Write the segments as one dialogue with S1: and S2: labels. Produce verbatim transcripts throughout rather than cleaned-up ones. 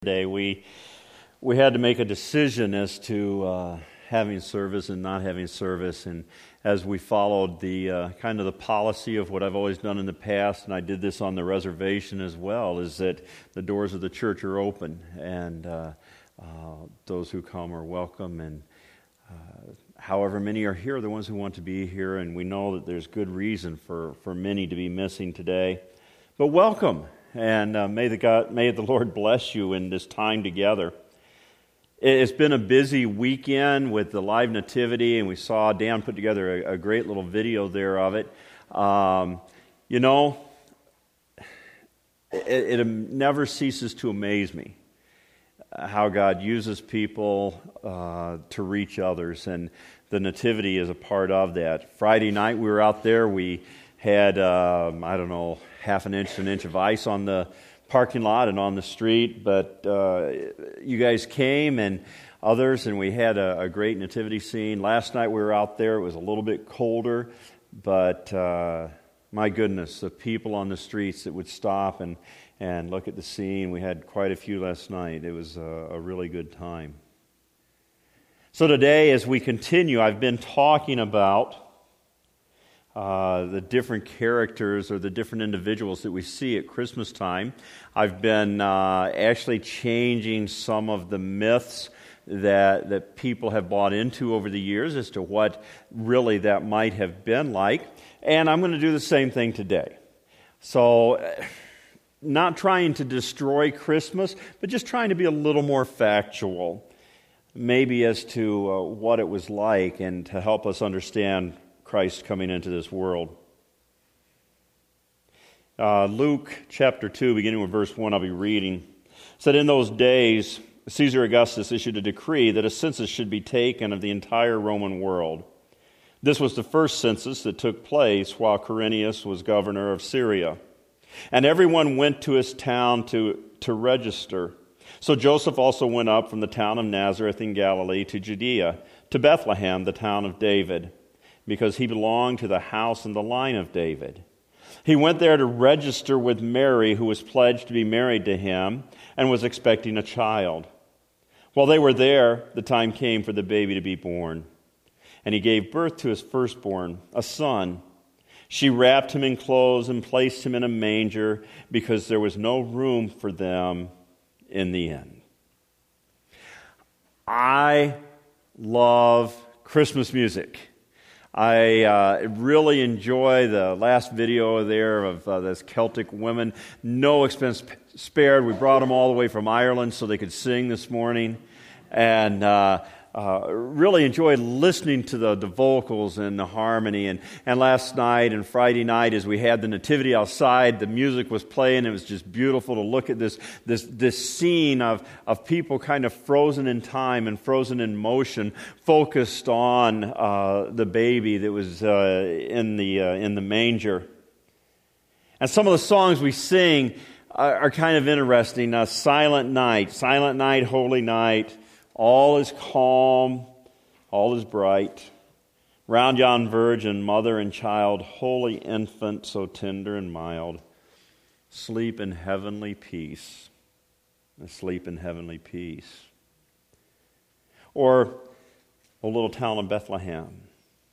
S1: Today we we had to make a decision as to uh, having service and not having service, and as we followed the uh, kind of the policy of what I've always done in the past, and I did this on the reservation as well, is that the doors of the church are open, and uh, uh, those who come are welcome, and uh, however many are here, the ones who want to be here, and we know that there's good reason for, for many to be missing today, but welcome. And uh, may the God, may the Lord bless you in this time together. It's been a busy weekend with the live nativity, and we saw Dan put together a, a great little video there of it. Um, you know, it, it never ceases to amaze me how God uses people uh, to reach others, and the nativity is a part of that. Friday night we were out there. We had um, I don't know. half an inch to an inch of ice on the parking lot and on the street, but uh, you guys came and others, and we had a, a great nativity scene. Last night we were out there. It was a little bit colder, but uh, my goodness, the people on the streets that would stop and, and look at the scene. We had quite a few last night. It was a, a really good time. So today, as we continue, I've been talking about Uh, the different characters or the different individuals that we see at Christmas time. I've been uh, actually changing some of the myths that that people have bought into over the years as to what really that might have been like. And I'm going to do the same thing today. So, not trying to destroy Christmas, but just trying to be a little more factual, maybe as to uh, what it was like and to help us understand Christ coming into this world. Uh, Luke chapter two, beginning with verse one, I'll be reading, said, "In those days, Caesar Augustus issued a decree that a census should be taken of the entire Roman world. This was the first census that took place while Quirinius was governor of Syria. And everyone went to his town to, to register. So Joseph also went up from the town of Nazareth in Galilee to Judea, to Bethlehem, the town of David, because he belonged to the house and the line of David. He went there to register with Mary, who was pledged to be married to him and was expecting a child. While they were there, the time came for the baby to be born. And he gave birth to his firstborn, a son. She wrapped him in clothes and placed him in a manger because there was no room for them in the inn." I love Christmas music. I uh, really enjoy the last video there of uh, those Celtic women. No expense spared. We brought them all the way from Ireland so they could sing this morning. And uh, uh, really enjoyed listening to the, the vocals and the harmony. And, and last night and Friday night, as we had the nativity outside, the music was playing. It was just beautiful to look at this this this scene of, of people kind of frozen in time and frozen in motion, focused on uh, the baby that was uh, in the uh, in the manger. And some of the songs we sing are, are kind of interesting. Uh, Silent Night, Silent Night, Holy Night. All is calm, all is bright. Round yon virgin, mother and child, holy infant, so tender and mild. Sleep in heavenly peace, sleep in heavenly peace. Or, O little town of Bethlehem.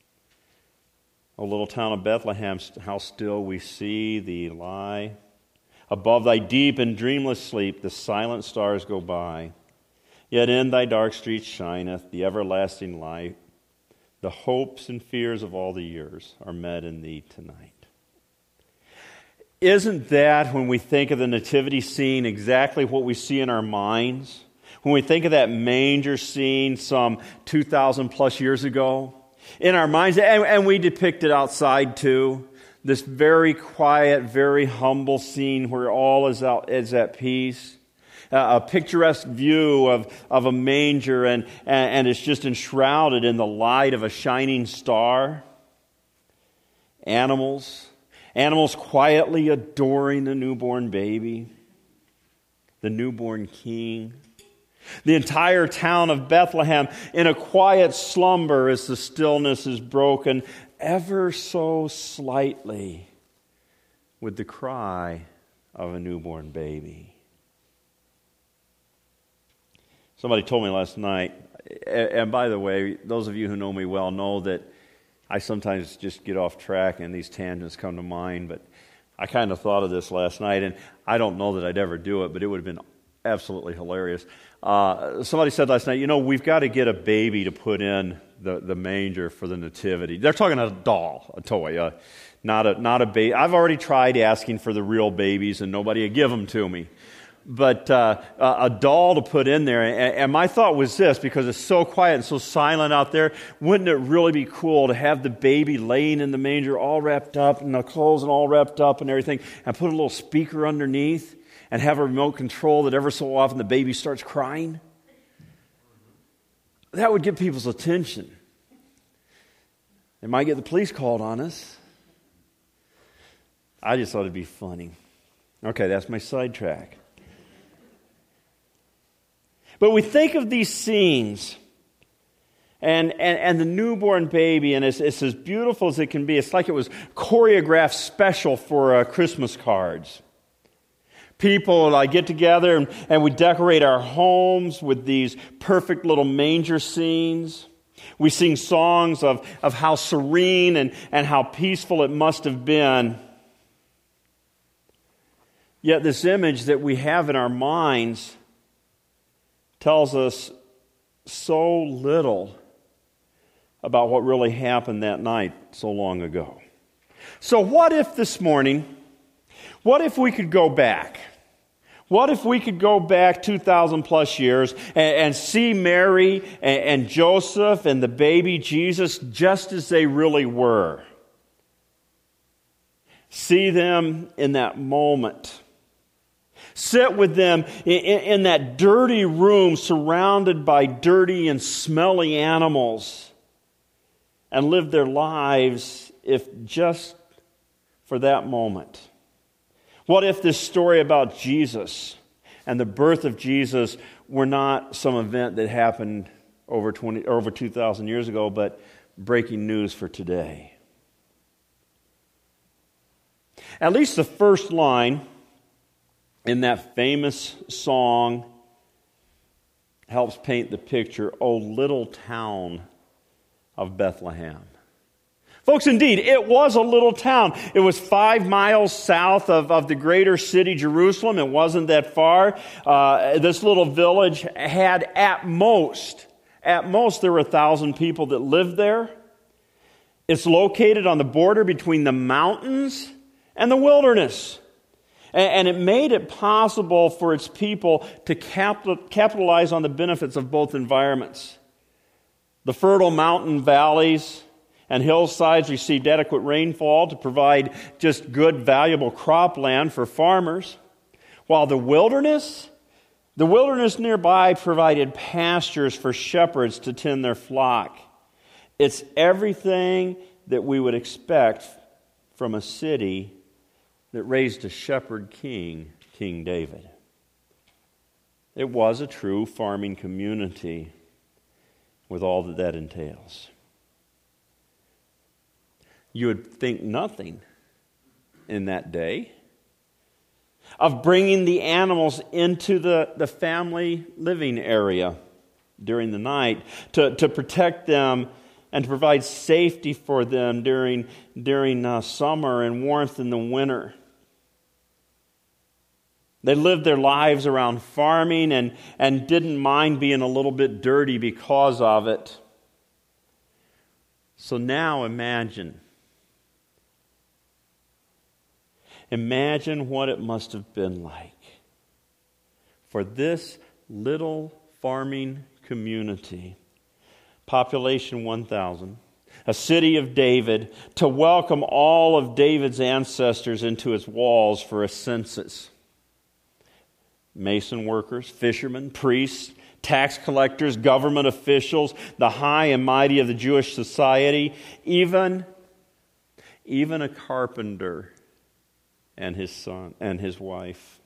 S1: O little town of Bethlehem, how still we see thee lie. Above thy deep and dreamless sleep, the silent stars go by. Yet in thy dark streets shineth the everlasting light. The hopes and fears of all the years are met in thee tonight. Isn't that, when we think of the nativity scene, exactly what we see in our minds? When we think of that manger scene some two thousand plus years ago, in our minds, and, and we depict it outside too, this very quiet, very humble scene where all is, out, is at peace. Uh, a picturesque view of, of a manger, and, and, and it's just enshrouded in the light of a shining star. Animals, animals quietly adoring the newborn baby, the newborn king. The entire town of Bethlehem in a quiet slumber as the stillness is broken ever so slightly with the cry of a newborn baby. Somebody told me last night, and by the way, those of you who know me well know that I sometimes just get off track and these tangents come to mind, but I kind of thought of this last night, and I don't know that I'd ever do it, but it would have been absolutely hilarious. Uh, somebody said last night, you know, we've got to get a baby to put in the, the manger for the nativity. They're talking a doll, a toy, uh, not a not a baby. I've already tried asking for the real babies, and nobody would give them to me. But uh, a doll to put in there, and, and my thought was this, because it's so quiet and so silent out there, wouldn't it really be cool to have the baby laying in the manger all wrapped up, and the clothes and all wrapped up and everything, and put a little speaker underneath, and have a remote control that ever so often the baby starts crying? That would get people's attention. They might get the police called on us. I just thought it'd be funny. Okay, that's my sidetrack. But we think of these scenes and, and, and the newborn baby, and it's, it's as beautiful as it can be. It's like it was choreographed special for uh, Christmas cards. People uh, get together and, and we decorate our homes with these perfect little manger scenes. We sing songs of, of how serene and, and how peaceful it must have been. Yet this image that we have in our minds tells us so little about what really happened that night so long ago. So what if this morning, what if we could go back? What if we could go back two thousand plus years and, and see Mary and, and Joseph and the baby Jesus just as they really were? See them in that moment. Sit with them in, in that dirty room surrounded by dirty and smelly animals and live their lives if just for that moment. What if this story about Jesus and the birth of Jesus were not some event that happened over twenty or over two thousand years ago, but breaking news for today? At least the first line in that famous song helps paint the picture, "O little town of Bethlehem." Folks, indeed, it was a little town. It was five miles south of, of the greater city, Jerusalem. It wasn't that far. Uh, this little village had at most, at most there were a thousand people that lived there. It's located on the border between the mountains and the wilderness. And it made it possible for its people to capitalize on the benefits of both environments. The fertile mountain valleys and hillsides received adequate rainfall to provide just good, valuable cropland for farmers, while the wilderness, the wilderness nearby provided pastures for shepherds to tend their flock. It's everything that we would expect from a city that raised a shepherd king, King David. It was a true farming community with all that that entails. You would think nothing in that day of bringing the animals into the, the family living area during the night to, to protect them and to provide safety for them during, during uh, summer and warmth in the winter. They lived their lives around farming and, and didn't mind being a little bit dirty because of it. So now imagine. Imagine what it must have been like for this little farming community, population one thousand, a city of David, to welcome all of David's ancestors into its walls for a census. Mason workers, fishermen, priests, tax collectors, government officials, the high and mighty of the Jewish society, even, even a carpenter and his son and his wife.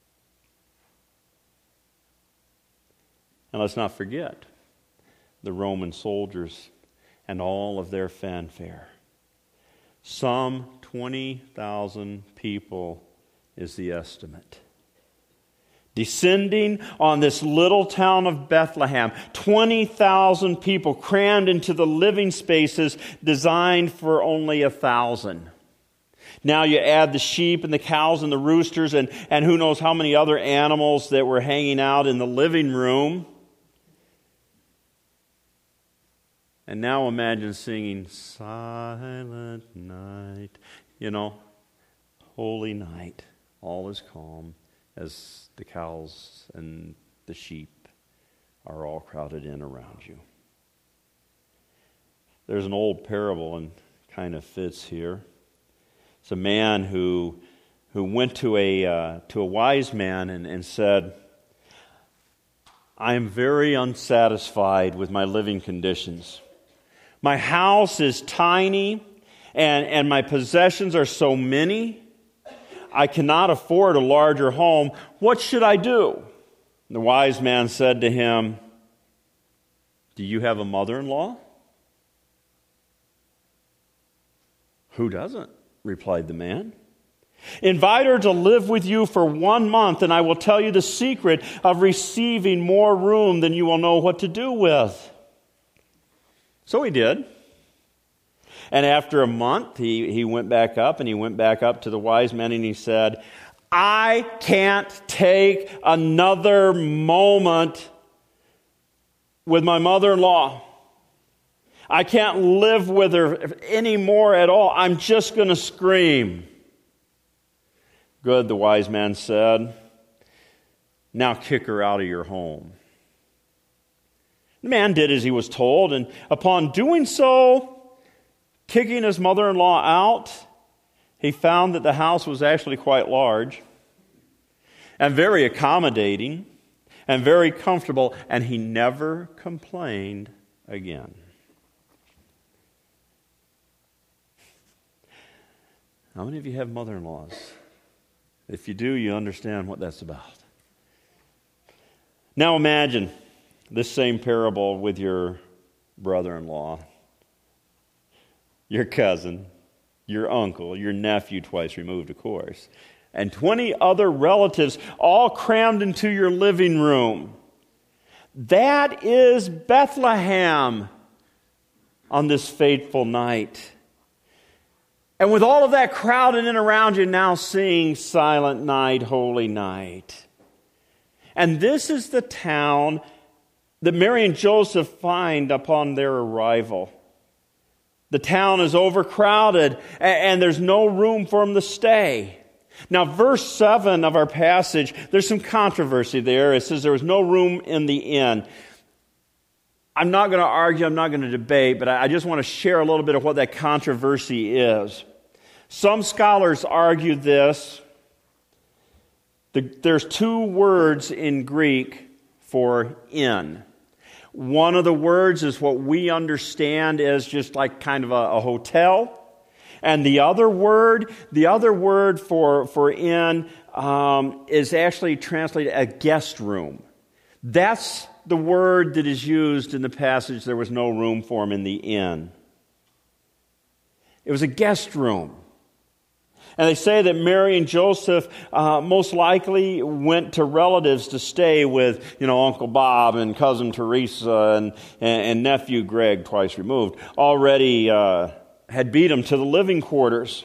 S1: And let's not forget the Roman soldiers and all of their fanfare. Some twenty thousand people is the estimate. descending on this little town of Bethlehem. twenty thousand people crammed into the living spaces designed for only a thousand. Now you add the sheep and the cows and the roosters and, and who knows how many other animals that were hanging out in the living room. And now imagine singing Silent Night. You know, holy night. All is calm as the cows and the sheep are all crowded in around you. There's an old parable and kind of fits here. It's a man who who went to a uh, to a wise man and, and said, I am very unsatisfied with my living conditions. My house is tiny and, and my possessions are so many. I cannot afford a larger home. What should I do? And the wise man said to him, do you have a mother-in-law? Who doesn't? Replied the man. Invite her to live with you for one month, and I will tell you the secret of receiving more room than you will know what to do with. So he did. And after a month, he, he went back up, and he went back up to the wise man, and he said, I can't take another moment with my mother-in-law. I can't live with her anymore at all. I'm just going to scream. Good, the wise man said. Now kick her out of your home. The man did as he was told, and upon doing so, kicking his mother-in-law out, he found that the house was actually quite large and very accommodating and very comfortable, and he never complained again. How many of you have mother-in-laws? If you do, you understand what that's about. Now imagine this same parable with your brother-in-law, your cousin, your uncle, your nephew twice removed, of course, and twenty other relatives all crammed into your living room. That is Bethlehem on this fateful night. And with all of that crowded in around you now sing Silent Night, Holy Night. And this is the town that Mary and Joseph find upon their arrival. The town is overcrowded and there's no room for them to stay. Now, verse seven of our passage, there's some controversy there. It says there was no room in the inn. I'm not going to argue, I'm not going to debate, but I just want to share a little bit of what that controversy is. Some scholars argue this. There's two words in Greek for inn. One of the words is what we understand as just like kind of a, a hotel. And the other word, the other word for, for inn um, is actually translated a guest room. That's the word that is used in the passage, there was no room for him in the inn. It was a guest room. And they say that Mary and Joseph uh, most likely went to relatives to stay with, you know, Uncle Bob and Cousin Teresa and, and, and Nephew Greg, twice removed, already uh, had beat them to the living quarters.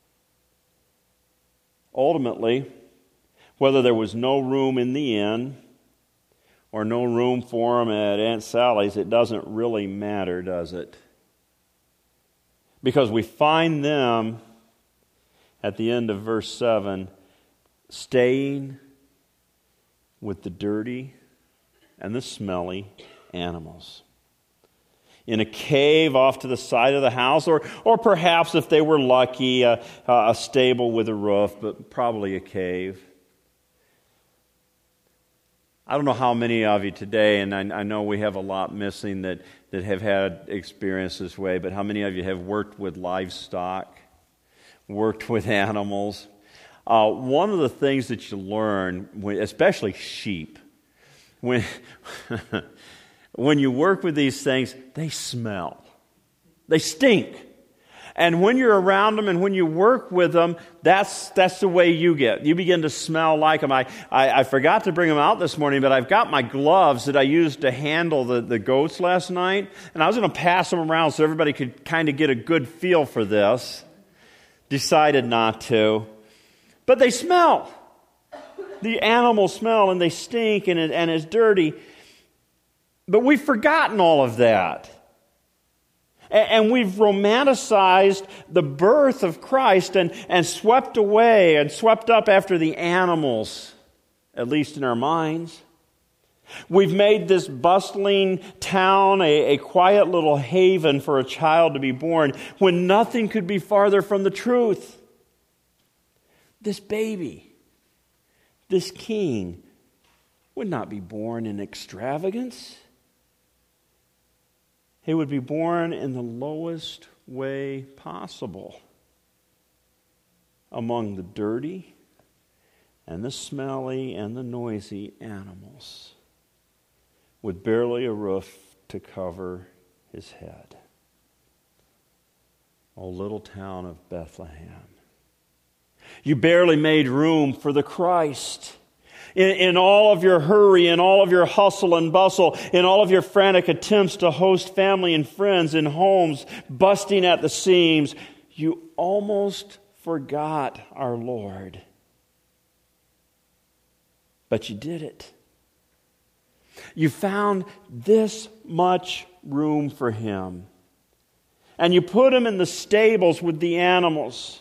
S1: Ultimately, whether there was no room in the inn or no room for them at Aunt Sally's, it doesn't really matter, does it? Because we find them at the end of verse seven, staying with the dirty and the smelly animals. In a cave off to the side of the house, or or perhaps if they were lucky, a, a stable with a roof, but probably a cave. I don't know how many of you today, and I, I know we have a lot missing that, that have had experience this way, but how many of you have worked with livestock? Worked with animals. Uh, one of the things that you learn, especially sheep, when when you work with these things, they smell. They stink. And when you're around them and when you work with them, that's that's the way you get. You begin to smell like them. I, I, I forgot to bring them out this morning, but I've got my gloves that I used to handle the, the goats last night. And I was going to pass them around so everybody could kind of get a good feel for this. Decided not to. But they smell. The animals smell and they stink and, it, and it's dirty. But we've forgotten all of that. And we've romanticized the birth of Christ and, and swept away and swept up after the animals, at least in our minds. We've made this bustling town a, a quiet little haven for a child to be born when nothing could be farther from the truth. This baby, this king, would not be born in extravagance. He would be born in the lowest way possible, among the dirty and the smelly and the noisy animals, with barely a roof to cover his head. O little town of Bethlehem. You barely made room for the Christ. In, in all of your hurry, in all of your hustle and bustle, in all of your frantic attempts to host family and friends in homes busting at the seams, you almost forgot our Lord. But you did it. You found this much room for him. And you put him in the stables with the animals.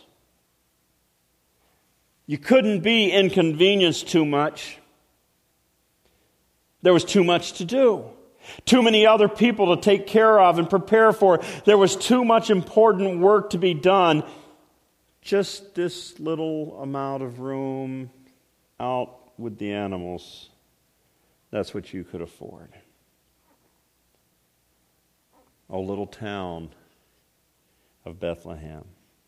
S1: You couldn't be inconvenienced too much. There was too much to do. Too many other people to take care of and prepare for. There was too much important work to be done. Just this little amount of room out with the animals. That's what you could afford. O little town of Bethlehem.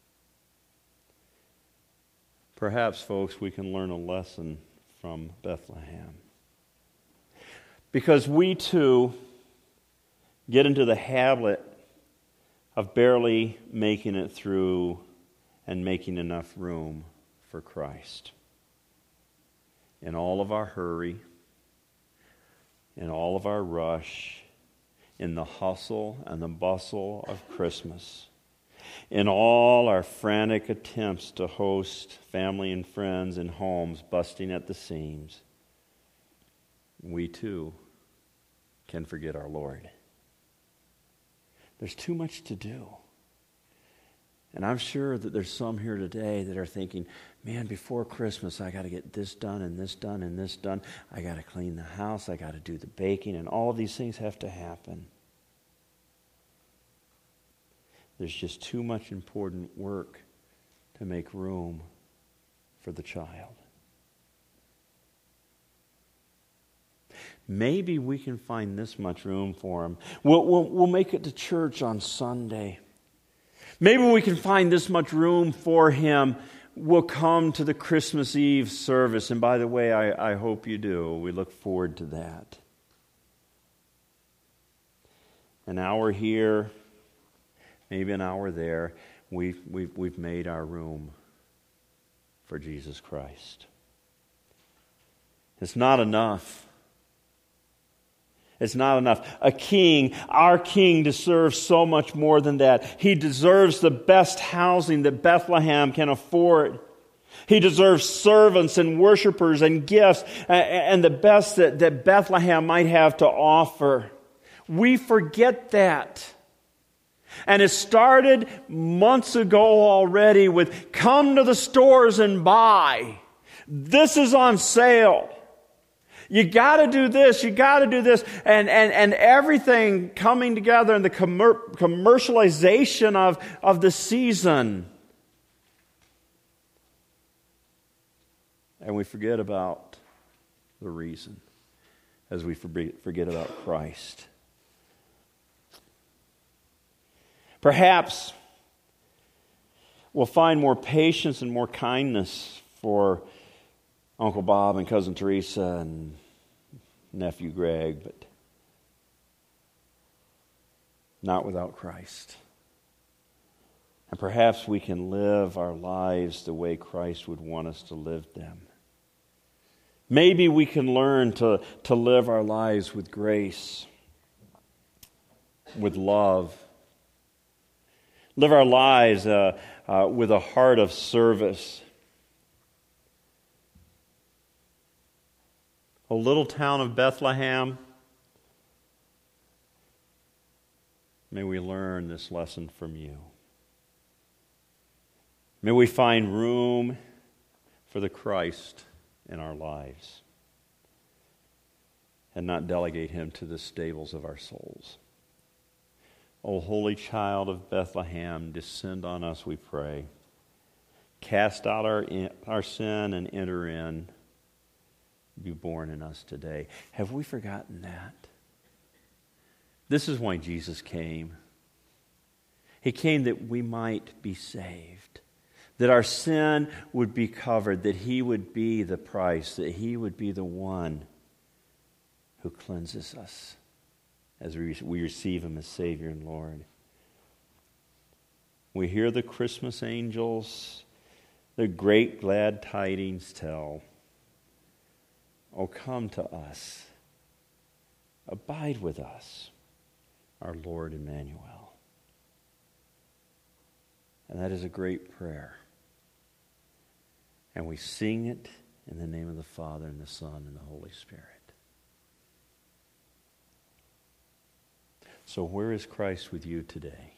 S1: Perhaps, folks, we can learn a lesson from Bethlehem. Because we, too, get into the habit of barely making it through and making enough room for Christ. In all of our hurry, in all of our rush, in the hustle and the bustle of Christmas, in all our frantic attempts to host family and friends in homes busting at the seams, we too can forget our Lord. There's too much to do. And I'm sure that there's some here today that are thinking, man, before Christmas I got to get this done and this done and this done. I got to clean the house. I got to do the baking, and all of these things have to happen. There's just too much important work to make room for the child. Maybe we can find this much room for him. We'll, we'll, we'll make it to church on Sunday. Maybe we can find this much room for him. We'll come to the Christmas Eve service. And by the way, I, I hope you do. We look forward to that. An hour here, maybe an hour there, we've, we've, we've made our room for Jesus Christ. It's not enough. It's not enough. A king, our king, deserves so much more than that. He deserves the best housing that Bethlehem can afford. He deserves servants and worshipers and gifts and the best that, that Bethlehem might have to offer. We forget that. And it started months ago already with, come to the stores and buy. This is on sale. You got to do this, you got to do this, and, and, and everything coming together in the commer- commercialization of, of the season. And we forget about the reason as we forget about Christ. Perhaps we'll find more patience and more kindness for Uncle Bob and Cousin Teresa and nephew Greg, but not without Christ. And perhaps we can live our lives the way Christ would want us to live them. Maybe we can learn to, to live our lives with grace, with love. Live our lives uh, uh, with a heart of service. O little town of Bethlehem, may we learn this lesson from you. May we find room for the Christ in our lives and not delegate him to the stables of our souls. O holy child of Bethlehem, descend on us, we pray. Cast out our, our sin and enter in. Be born in us today. Have we forgotten that? This is why Jesus came. He came that we might be saved, that our sin would be covered, that he would be the price, that he would be the one who cleanses us as we receive him as Savior and Lord. We hear the Christmas angels, the great glad tidings tell. Oh, come to us. Abide with us, our Lord Emmanuel. And that is a great prayer. And we sing it in the name of the Father and the Son and the Holy Spirit. So where is Christ with you today?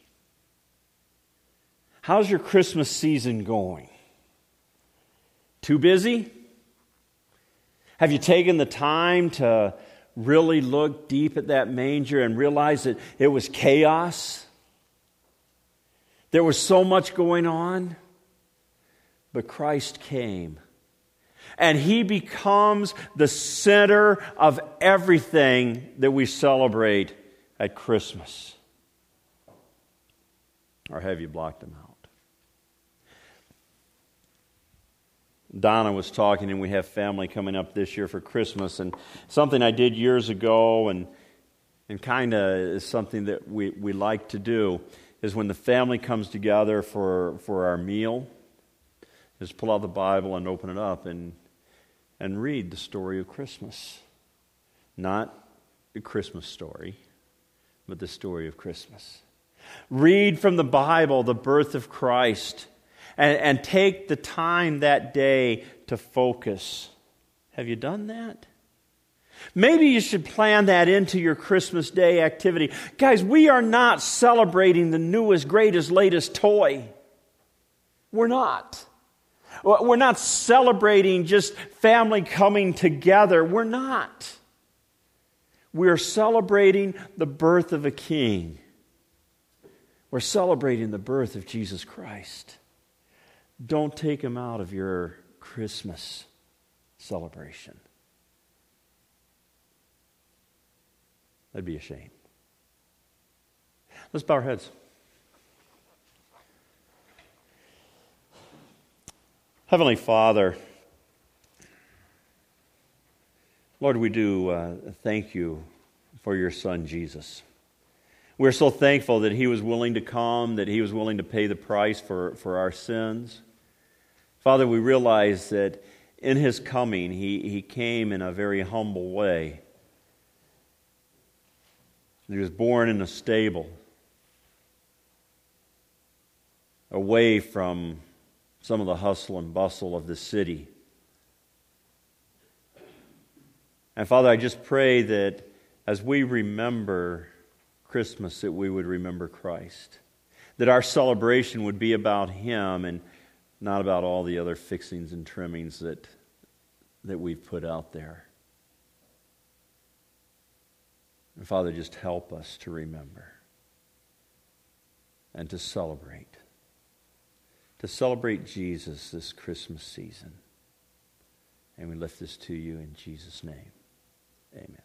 S1: How's your Christmas season going? Too busy? Have you taken the time to really look deep at that manger and realize that it was chaos? There was so much going on. But Christ came. And he becomes the center of everything that we celebrate at Christmas. Or have you blocked him out? Donna was talking, and we have family coming up this year for Christmas, and something I did years ago and and kind of is something that we, we like to do is when the family comes together for, for our meal, is pull out the Bible and open it up and and read the story of Christmas. Not a Christmas story, but the story of Christmas. Read from the Bible the birth of Christ and, and take the time that day to focus. Have you done that? Maybe you should plan that into your Christmas Day activity. Guys, we are not celebrating the newest, greatest, latest toy. We're not. We're not celebrating just family coming together. We're not. We're celebrating the birth of a king. We're celebrating the birth of Jesus Christ. Don't take him out of your Christmas celebration. That'd be a shame. Let's bow our heads. Heavenly Father, Lord, we do uh, thank you for your Son, Jesus. We're so thankful that he was willing to come, that he was willing to pay the price for, for our sins. Father, we realize that in his coming, he, he came in a very humble way. He was born in a stable, away from some of the hustle and bustle of the city. And Father, I just pray that as we remember Christmas, that we would remember Christ. That our celebration would be about him and not about all the other fixings and trimmings that, that we've put out there. And Father, just help us to remember and to celebrate. To celebrate Jesus this Christmas season. And we lift this to you in Jesus' name. Amen.